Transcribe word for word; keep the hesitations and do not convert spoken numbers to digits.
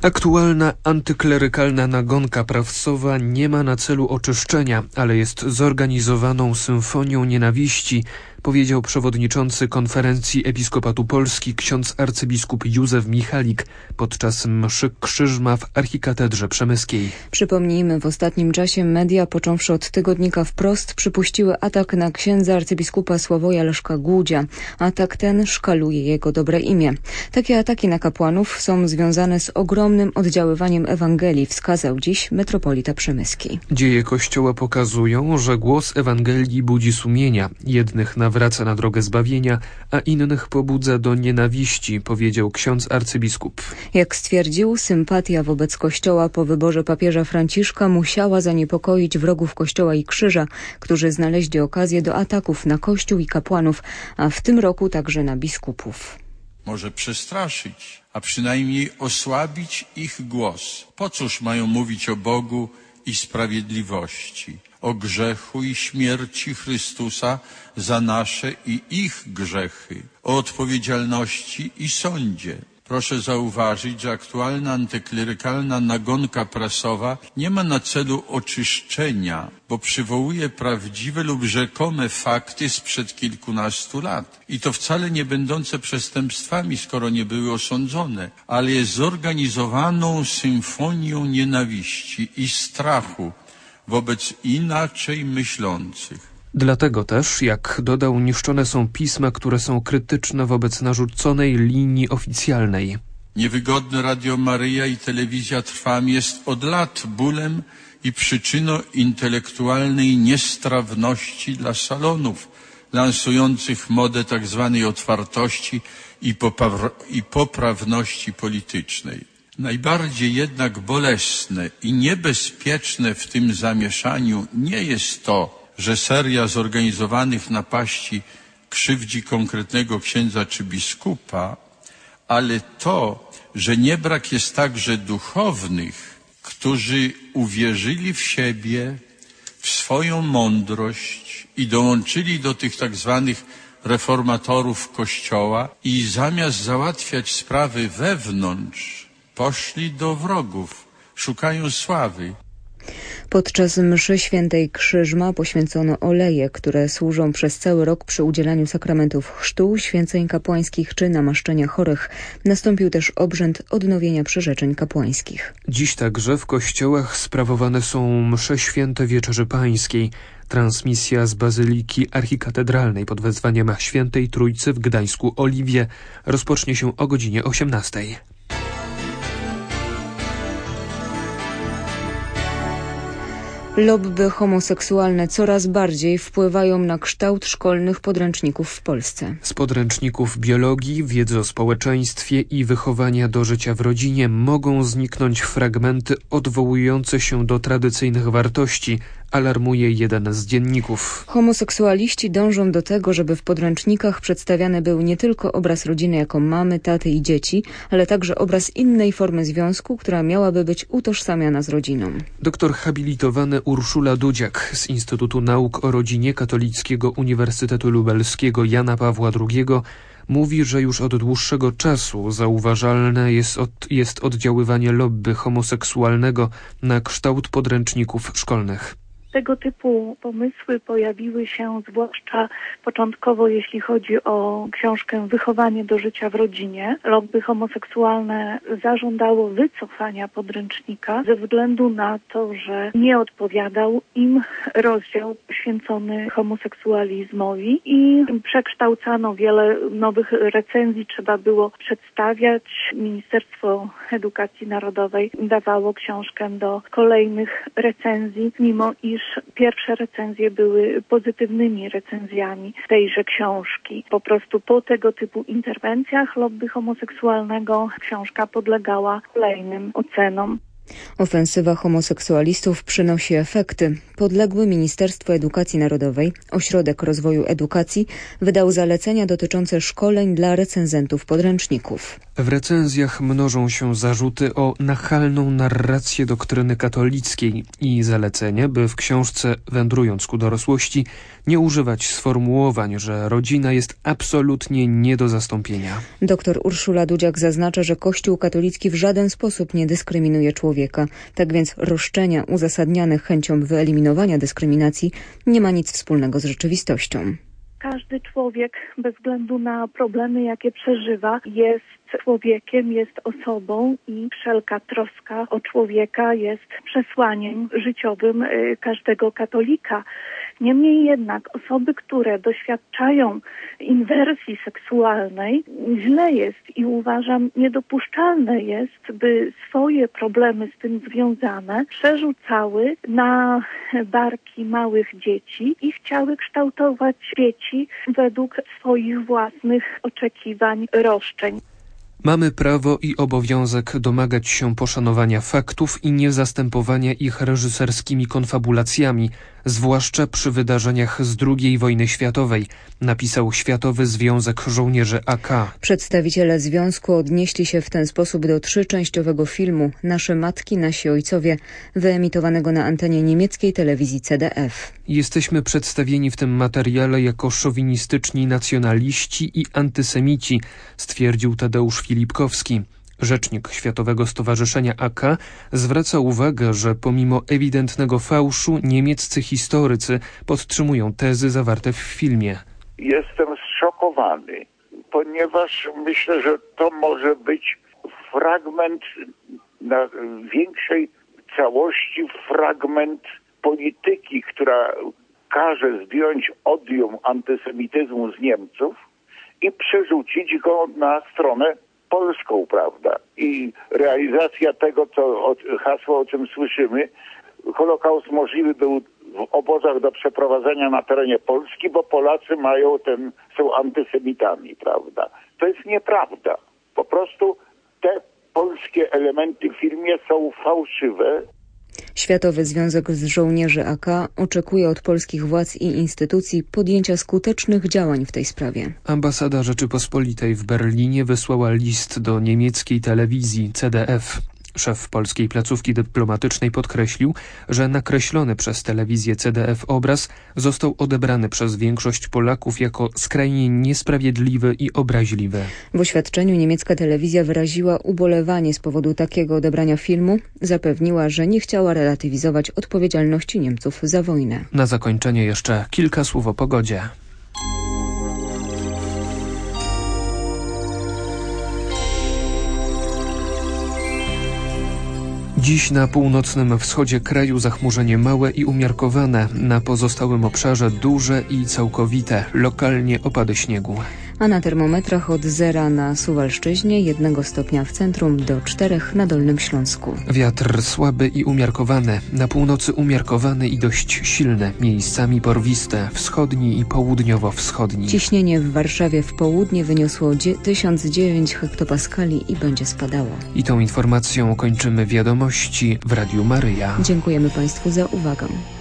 Aktualna antyklerykalna nagonka prawcowa nie ma na celu oczyszczenia, ale jest zorganizowaną symfonią nienawiści, powiedział przewodniczący Konferencji Episkopatu Polski ksiądz arcybiskup Józef Michalik podczas mszy Krzyżma w Archikatedrze Przemyskiej. Przypomnijmy, w ostatnim czasie media, począwszy od tygodnika Wprost, przypuściły atak na księdza arcybiskupa Sławoja Leszka Głudzia. Atak ten szkaluje jego dobre imię. Takie ataki na kapłanów są związane z ogromnym oddziaływaniem Ewangelii, wskazał dziś metropolita przemyski. Dzieje Kościoła pokazują, że głos Ewangelii budzi sumienia. Jednych nawraca na drogę zbawienia, a innych pobudza do nienawiści, powiedział ksiądz arcybiskup. Jak stwierdził, sympatia wobec Kościoła po wyborze papieża Franciszka musiała zaniepokoić wrogów Kościoła i Krzyża, którzy znaleźli okazję do ataków na Kościół i kapłanów, a w tym roku także na biskupów. Może przestraszyć, a przynajmniej osłabić ich głos. Po cóż mają mówić o Bogu i sprawiedliwości, o grzechu i śmierci Chrystusa za nasze i ich grzechy, o odpowiedzialności i sądzie. Proszę zauważyć, że aktualna antyklerykalna nagonka prasowa nie ma na celu oczyszczenia, bo przywołuje prawdziwe lub rzekome fakty sprzed kilkunastu lat. I to wcale nie będące przestępstwami, skoro nie były osądzone, ale jest zorganizowaną symfonią nienawiści i strachu wobec inaczej myślących. Dlatego też, jak dodał, niszczone są pisma, które są krytyczne wobec narzuconej linii oficjalnej. Niewygodne Radio Maryja i telewizja Trwam jest od lat bólem i przyczyną intelektualnej niestrawności dla salonów lansujących modę tak zwanej otwartości i, popaw- i poprawności politycznej. Najbardziej jednak bolesne i niebezpieczne w tym zamieszaniu nie jest to, że seria zorganizowanych napaści krzywdzi konkretnego księdza czy biskupa, ale to, że nie brak jest także duchownych, którzy uwierzyli w siebie, w swoją mądrość i dołączyli do tych tak zwanych reformatorów Kościoła i zamiast załatwiać sprawy wewnątrz, poszli do wrogów, szukają sławy. Podczas mszy świętej Krzyżma poświęcono oleje, które służą przez cały rok przy udzielaniu sakramentów chrztu, święceń kapłańskich czy namaszczenia chorych. Nastąpił też obrzęd odnowienia przyrzeczeń kapłańskich. Dziś także w kościołach sprawowane są msze święte Wieczerzy Pańskiej. Transmisja z Bazyliki Archikatedralnej pod wezwaniem Świętej Trójcy w Gdańsku Oliwie rozpocznie się o godzinie osiemnastej. Lobby homoseksualne coraz bardziej wpływają na kształt szkolnych podręczników w Polsce. Z podręczników biologii, wiedzy o społeczeństwie i wychowania do życia w rodzinie mogą zniknąć fragmenty odwołujące się do tradycyjnych wartości, alarmuje jeden z dzienników. Homoseksualiści dążą do tego, żeby w podręcznikach przedstawiany był nie tylko obraz rodziny jako mamy, taty i dzieci, ale także obraz innej formy związku, która miałaby być utożsamiana z rodziną. Doktor habilitowany Urszula Dudziak z Instytutu Nauk o Rodzinie Katolickiego Uniwersytetu Lubelskiego Jana Pawła drugiego mówi, że już od dłuższego czasu zauważalne jest, od, jest oddziaływanie lobby homoseksualnego na kształt podręczników szkolnych. Tego typu pomysły pojawiły się zwłaszcza początkowo, jeśli chodzi o książkę Wychowanie do życia w rodzinie. Lobby homoseksualne zażądało wycofania podręcznika ze względu na to, że nie odpowiadał im rozdział poświęcony homoseksualizmowi i przekształcano wiele nowych recenzji, trzeba było przedstawiać. Ministerstwo Edukacji Narodowej dawało książkę do kolejnych recenzji, mimo iż pierwsze recenzje były pozytywnymi recenzjami tejże książki. Po prostu po tego typu interwencjach lobby homoseksualnego książka podlegała kolejnym ocenom. Ofensywa homoseksualistów przynosi efekty. Podległy Ministerstwu Edukacji Narodowej Ośrodek Rozwoju Edukacji wydał zalecenia dotyczące szkoleń dla recenzentów podręczników. W recenzjach mnożą się zarzuty o nachalną narrację doktryny katolickiej i zalecenie, by w książce Wędrując ku dorosłości nie używać sformułowań, że rodzina jest absolutnie nie do zastąpienia. Doktor Urszula Dudziak zaznacza, że Kościół katolicki w żaden sposób nie dyskryminuje człowieka. Tak więc roszczenia uzasadniane chęcią wyeliminowania dyskryminacji nie ma nic wspólnego z rzeczywistością. Każdy człowiek, bez względu na problemy, jakie przeżywa, jest człowiekiem, jest osobą i wszelka troska o człowieka jest przesłaniem życiowym każdego katolika. Niemniej jednak osoby, które doświadczają inwersji seksualnej, źle jest i uważam niedopuszczalne jest, by swoje problemy z tym związane przerzucały na barki małych dzieci i chciały kształtować dzieci według swoich własnych oczekiwań, roszczeń. Mamy prawo i obowiązek domagać się poszanowania faktów i nie zastępowania ich reżyserskimi konfabulacjami, zwłaszcza przy wydarzeniach z drugiej wojny światowej, napisał Światowy Związek Żołnierzy A K. Przedstawiciele związku odnieśli się w ten sposób do trzyczęściowego filmu Nasze matki, nasi ojcowie, wyemitowanego na antenie niemieckiej telewizji C D F. Jesteśmy przedstawieni w tym materiale jako szowinistyczni nacjonaliści i antysemici, stwierdził Tadeusz Filipkowski. Rzecznik Światowego Stowarzyszenia A K zwraca uwagę, że pomimo ewidentnego fałszu niemieccy historycy podtrzymują tezy zawarte w filmie. Jestem zszokowany, ponieważ myślę, że to może być fragment na większej całości, fragment polityki, która każe zdjąć odium antysemityzmu z Niemców i przerzucić go na stronę polską, prawda? I realizacja tego, co hasło, o czym słyszymy, Holokaust możliwy był w obozach do przeprowadzenia na terenie Polski, bo Polacy mają ten, są antysemitami, prawda? To jest nieprawda. Po prostu te polskie elementy w filmie są fałszywe. Światowy Związek Żołnierzy A K oczekuje od polskich władz i instytucji podjęcia skutecznych działań w tej sprawie. Ambasada Rzeczypospolitej w Berlinie wysłała list do niemieckiej telewizji C D F. Szef polskiej placówki dyplomatycznej podkreślił, że nakreślony przez telewizję C D F obraz został odebrany przez większość Polaków jako skrajnie niesprawiedliwy i obraźliwy. W oświadczeniu niemiecka telewizja wyraziła ubolewanie z powodu takiego odebrania filmu. Zapewniła, że nie chciała relatywizować odpowiedzialności Niemców za wojnę. Na zakończenie jeszcze kilka słów o pogodzie. Dziś na północnym wschodzie kraju zachmurzenie małe i umiarkowane, na pozostałym obszarze duże i całkowite, lokalnie opady śniegu. A na termometrach od zera na Suwalszczyźnie, jednego stopnia w centrum do czterech na Dolnym Śląsku. Wiatr słaby i umiarkowany, na północy umiarkowany i dość silny, miejscami porwiste, wschodni i południowo-wschodni. Ciśnienie w Warszawie w południe wyniosło tysiąc dziewięć hektopaskali i będzie spadało. I tą informacją kończymy wiadomości w Radiu Maryja. Dziękujemy Państwu za uwagę.